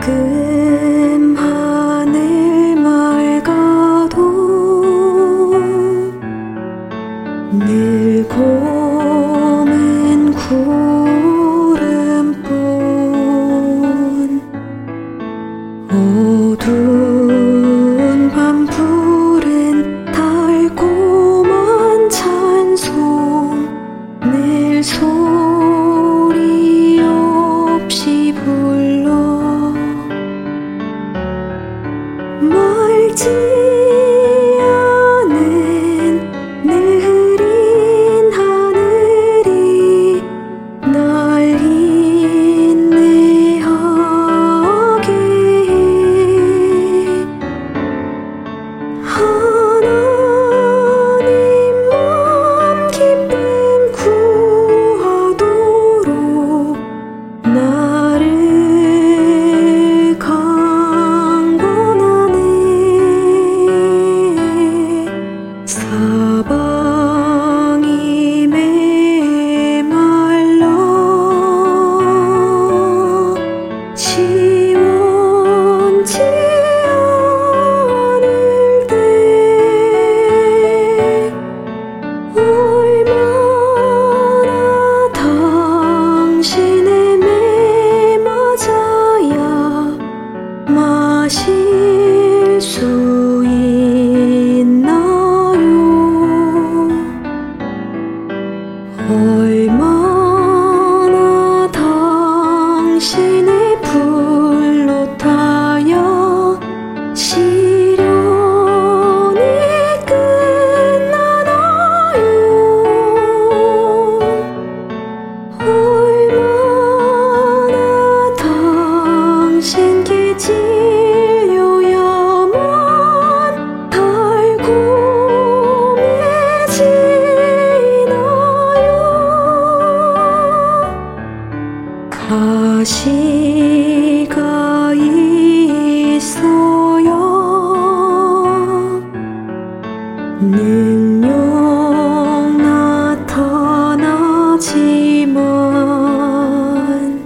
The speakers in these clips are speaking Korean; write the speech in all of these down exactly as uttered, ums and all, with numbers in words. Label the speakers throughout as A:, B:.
A: 지금 하늘 맑아도 늘 고민 구름뿐 어두운 밤 푸른 달콤한 찬송 늘 소리 없이 불러 말지 않은 늘 흐린 하늘이 날 인내하게 하나님 맘 기쁨 구하도록 나를 강권하네 사방이 메말라 시원치 않을 때 얼마나 당신의 매 맞아야 마실 수 있나요? 얼마나 당신의 불로 타야 시련이 끝나나요? 얼마나 당신께 질려야만 달콤해지나요? 가시가 있어야 능력 나타나지만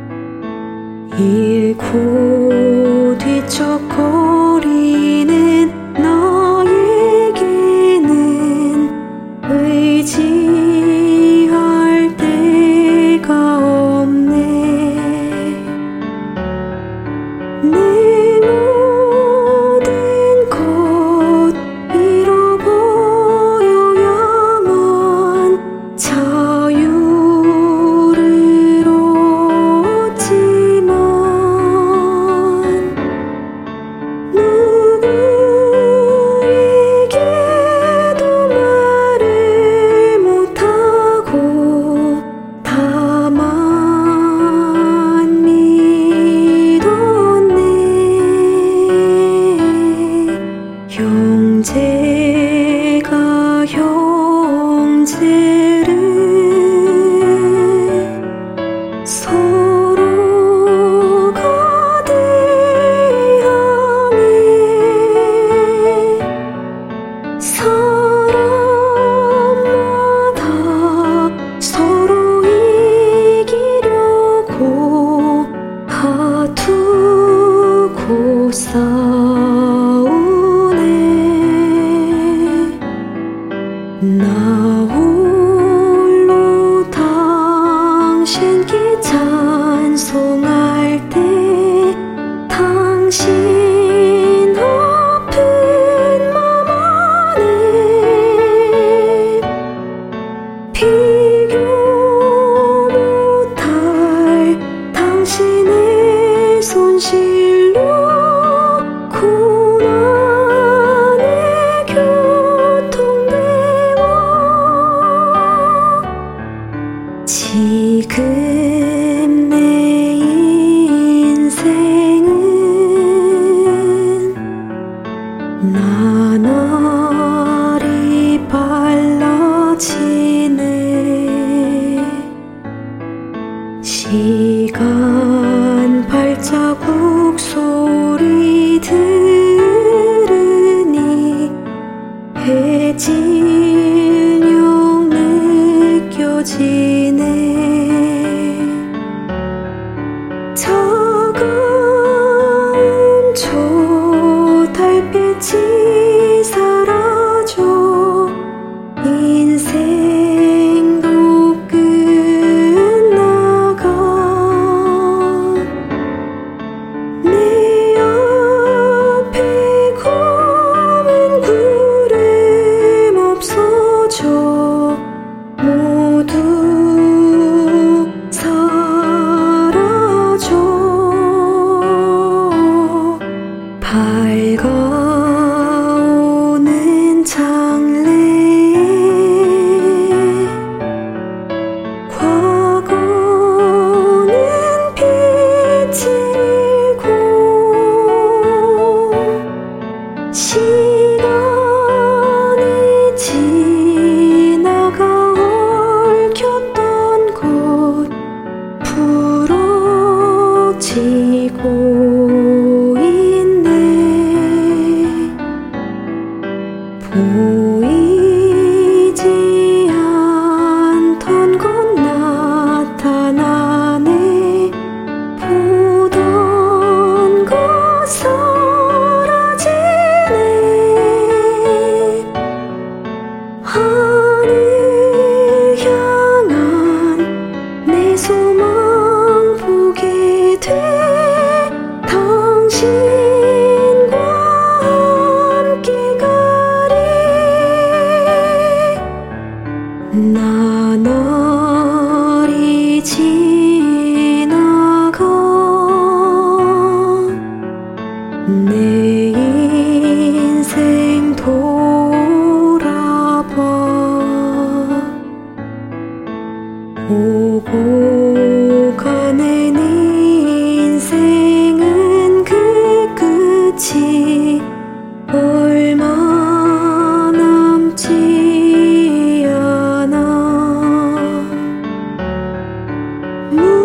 A: 잃고 뒤척거리는 나에게는 의지할 데가 없네 내 모든 것 잃어버려야만 자유를 얻지만 누구에게도 말을 못하고 다만 믿었네 형제가 형제를 서로가 대항해 사람마다 서로 이기려고 다투고 싸우네 나 홀로 당신께 찬송할 때 당신 아픈 맘 안에 비교 못할 당신의 손실로 고난의 교통대와 지금 내 인생은 나날이 빨라지네 시간 발자국 소리 들으니 해질녘 느껴지네 작은 소망 보게 돼 당신과 함께 가리 나 너리 지나가 내 인생 돌아봐 오고 가는 인생은 그 끝이 얼마 남지 않아